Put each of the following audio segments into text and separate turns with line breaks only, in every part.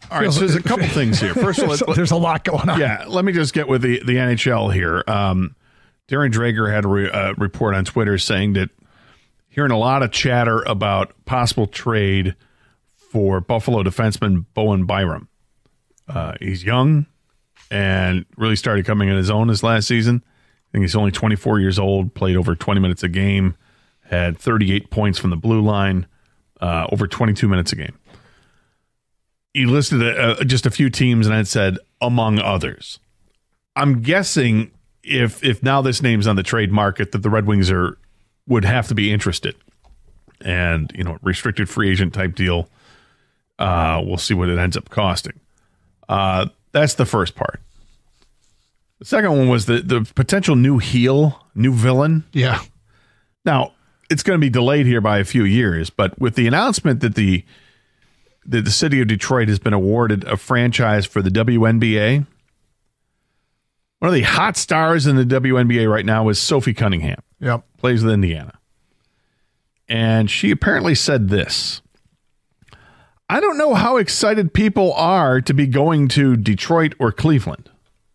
All right, so there's a couple things here. First of all,
there's a lot going on.
Yeah, let me just get with the NHL here. Darren Dreger had a report on Twitter saying that hearing a lot of chatter about possible trade for Buffalo defenseman Bowen Byram. He's young and really started coming in his own this last season. I think he's only 24 years old, played over 20 minutes a game, had 38 points from the blue line, over 22 minutes a game. He listed just a few teams and it said, among others. I'm guessing if now this name's on the trade market that the Red Wings would have to be interested. And, restricted free agent type deal. We'll see what it ends up costing. That's the first part. The second one was the potential new villain.
Yeah.
Now, it's going to be delayed here by a few years, but with the announcement that the city of Detroit has been awarded a franchise for the WNBA, one of the hot stars in the WNBA right now is Sophie Cunningham.
Yep.
Plays with Indiana. And she apparently said this: I don't know how excited people are to be going to Detroit or Cleveland.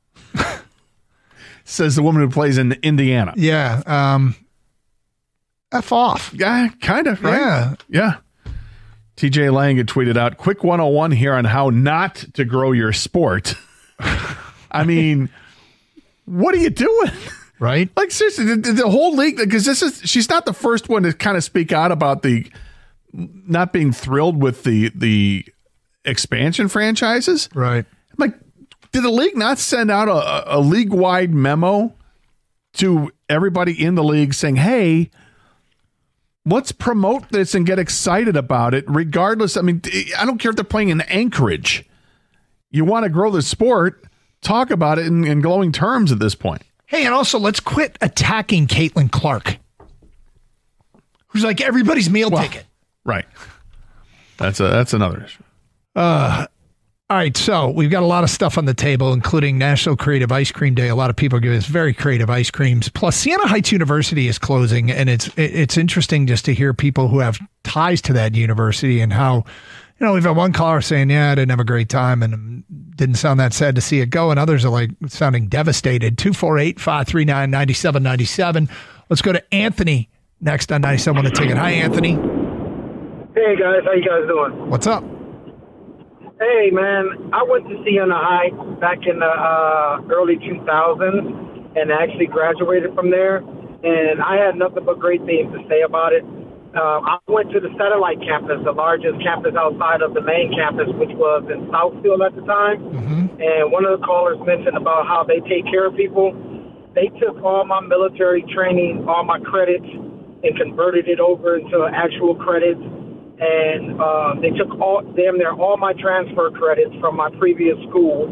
Says the woman who plays in Indiana.
Yeah. F off.
Yeah, kind of, right?
Yeah.
TJ Lang had tweeted out, quick 101 here on how not to grow your sport. I mean, what are you doing?
Right?
Like, seriously, the whole league, because she's not the first one to kind of speak out about the not being thrilled with the expansion franchises.
Right.
Like, did the league not send out a league-wide memo to everybody in the league saying, hey, let's promote this and get excited about it regardless? I mean, I don't care if they're playing in Anchorage. You want to grow the sport, talk about it in glowing terms at this point.
Hey, and also let's quit attacking Caitlin Clark, who's like everybody's meal ticket.
Right. That's another issue.
All right, so we've got a lot of stuff on the table, including National Creative Ice Cream Day. A lot of people give us very creative ice creams. Plus, Siena Heights University is closing, and it's interesting just to hear people who have ties to that university and how, we've had one caller saying, yeah, I didn't have a great time and didn't sound that sad to see it go, and others are like sounding devastated. 248-539-9797. Let's go to Anthony next on 97 on the Ticket. Hi, Anthony.
Hey, guys. How you guys doing?
What's up?
Hey, man. I went to Siena Heights back in the early 2000s and actually graduated from there, and I had nothing but great things to say about it. I went to the satellite campus, the largest campus outside of the main campus, which was in Southfield at the time. Mm-hmm. And one of the callers mentioned about how they take care of people. They took all my military training, all my credits, and converted it over into actual credits. And they took all my transfer credits from my previous school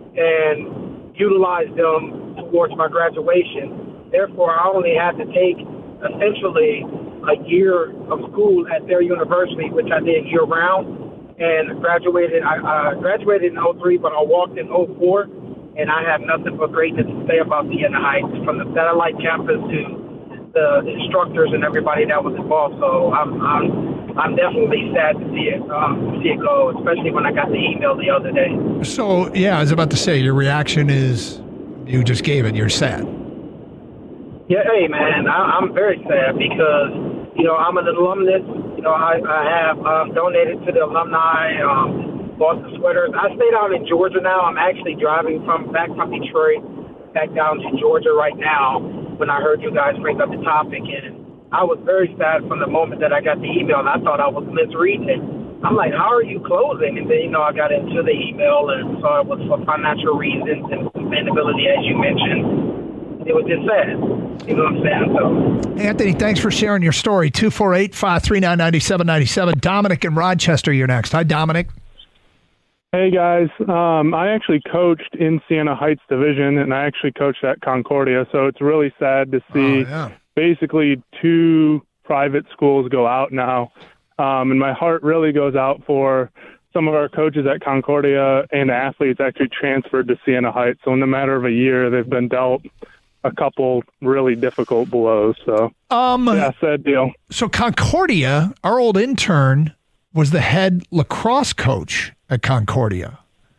and utilized them towards my graduation. Therefore, I only had to take essentially a year of school at their university, which I did year round, and graduated. I graduated in 03, but I walked in 04, and I have nothing but greatness to say about Siena Heights, from the satellite campus to the instructors and everybody that was involved. So I'm definitely sad to see it go, especially when I got the email the other day.
So yeah, I was about to say, your reaction is you just gave it. You're sad.
Yeah, hey man, I'm very sad because I'm an alumnus. I have donated to the alumni, bought the sweaters. I stayed out in Georgia now. I'm actually driving back from Detroit back down to Georgia right now when I heard you guys bring up the topic. And I was very sad from the moment that I got the email, and I thought I was misreading it. I'm like, how are you closing? And then, I got into the email and saw it was for financial reasons and sustainability, as you mentioned. It was just sad. You know what I'm saying? So,
Anthony, thanks for sharing your story. 248-539-9797. Dominic in Rochester, you're next. Hi, Dominic.
Hey, guys. I actually coached in Siena Heights Division, and I actually coached at Concordia, so it's really sad to see basically two private schools go out now. And my heart really goes out for some of our coaches at Concordia and athletes actually transferred to Siena Heights. So in a matter of a year, they've been dealt a couple really difficult blows. So, sad deal.
So Concordia, our old intern, was the head lacrosse coach at Concordia.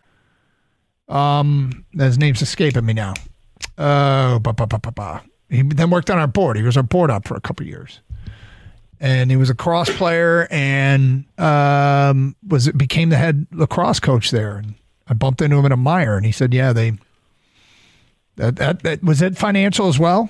His name's escaping me now. He then worked on our board. He was our board op for a couple of years. And he was a lacrosse player and became the head lacrosse coach there. And I bumped into him in a Meijer, and he said, "Yeah, that was it financial as well."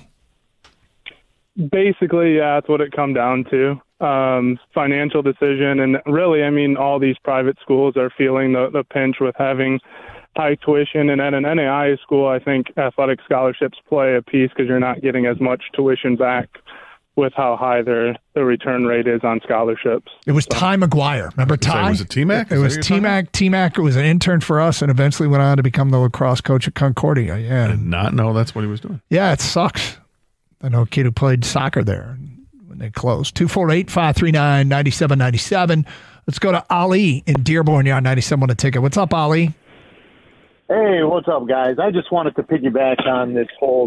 Basically, yeah, that's what it come down to. Financial decision, and really, I mean, all these private schools are feeling the pinch with having high tuition, and at an NAIA school, I think athletic scholarships play a piece because you're not getting as much tuition back with how high the return rate is on scholarships.
It was Ty McGuire. Remember Ty?
Was it T-Mac?
It was T-Mac. T-Mac was an intern for us and eventually went on to become the lacrosse coach at Concordia. Yeah.
I did not know that's what he was doing.
Yeah, it sucks. I know a kid who played soccer there when they closed. 248-539-9797. Let's go to Ali in Dearborn. You're on 97 on a ticket. What's up, Ali?
Hey, what's up, guys? I just wanted to piggyback on this whole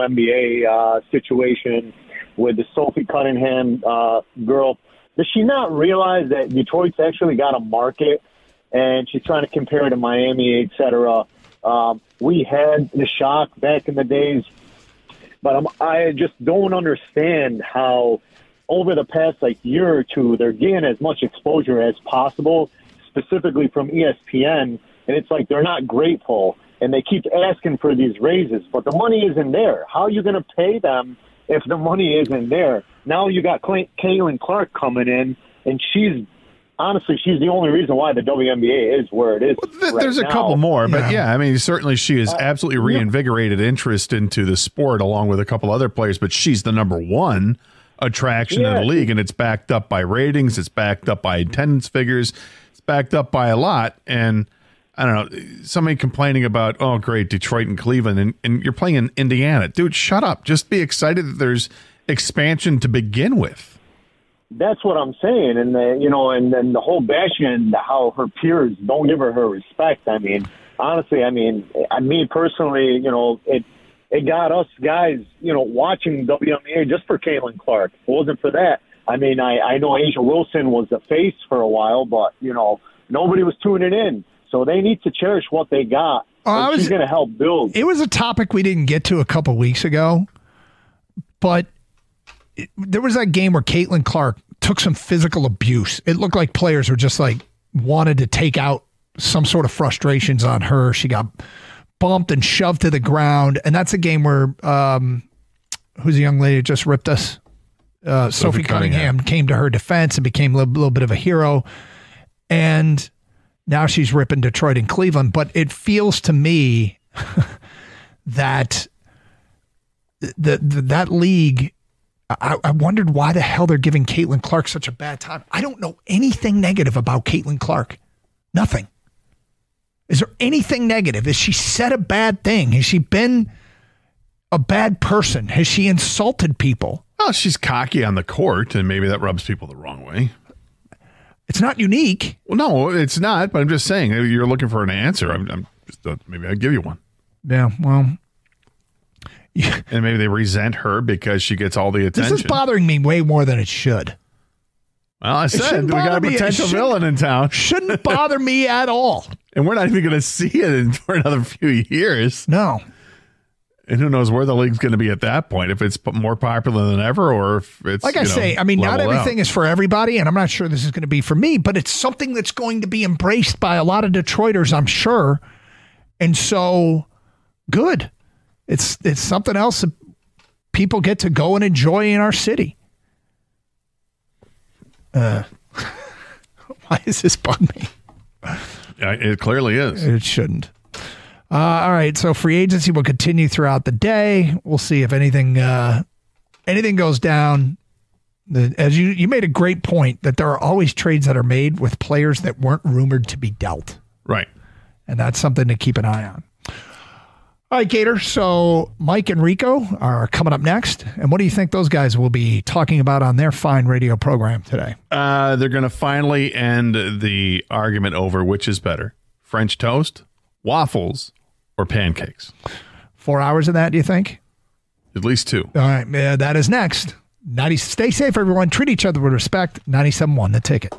WNBA situation with the Sophie Cunningham girl. Does she not realize that Detroit's actually got a market, and she's trying to compare it to Miami, et cetera? We had the Shock back in the days, but I just don't understand how over the past year or two they're getting as much exposure as possible, specifically from ESPN, and it's like they're not grateful, and they keep asking for these raises, but the money isn't there. How are you going to pay them if the money isn't there? Now you got Caitlin Clark coming in, and she's the only reason why the WNBA is where it is.
Well, there's a couple more, but yeah, I mean, certainly she has absolutely reinvigorated interest into the sport along with a couple other players, but she's the number one attraction in the league, and it's backed up by ratings, it's backed up by attendance figures, it's backed up by a lot, and I don't know, somebody complaining about, oh, great, Detroit and Cleveland, and you're playing in Indiana. Dude, shut up. Just be excited that there's expansion to begin with.
That's what I'm saying. And, and then the whole bashing and how her peers don't give her respect. I mean, honestly, me personally, it got us guys, watching WNBA just for Caitlin Clark. If it wasn't for that, I mean, I know Asia Wilson was the face for a while, but, nobody was tuning in. So they need to cherish what they got. She's going to help build.
It was a topic we didn't get to a couple weeks ago, but there was that game where Caitlin Clark took some physical abuse. It looked like players were just wanted to take out some sort of frustrations on her. She got bumped and shoved to the ground. And that's a game where, who's the young lady that just ripped us? Sophie Cunningham came to her defense and became a little bit of a hero. And now she's ripping Detroit and Cleveland, but it feels to me that that league, I wondered why the hell they're giving Caitlin Clark such a bad time. I don't know anything negative about Caitlin Clark. Nothing. Is there anything negative? Has she said a bad thing? Has she been a bad person? Has she insulted people?
Well, she's cocky on the court, and maybe that rubs people the wrong way.
It's not unique.
Well, no, it's not. But I'm just saying, you're looking for an answer. I'm just maybe I'd give you one.
Yeah. Well.
Yeah. And maybe they resent her because she gets all the attention.
This is bothering me way more than it should.
Well, I said we got a potential villain in town.
Shouldn't bother me at all.
And we're not even going to see it for another few years.
No.
And who knows where the league's going to be at that point, if it's more popular than ever or if it's,
like I say, not everything is for everybody, and I'm not sure this is going to be for me, but it's something that's going to be embraced by a lot of Detroiters, I'm sure. And so, good. It's something else that people get to go and enjoy in our city. Why does this bug me?
It clearly is.
It shouldn't. All right, so free agency will continue throughout the day. We'll see if anything goes down. As you made a great point that there are always trades that are made with players that weren't rumored to be dealt.
Right.
And that's something to keep an eye on. All right, Gator. So Mike and Rico are coming up next. And what do you think those guys will be talking about on their fine radio program today?
They're going to finally end the argument over which is better, French toast, waffles, or pancakes.
4 hours of that, do you think?
At least 2.
All right, that is next. Stay safe, everyone. Treat each other with respect. 97.1 The Ticket.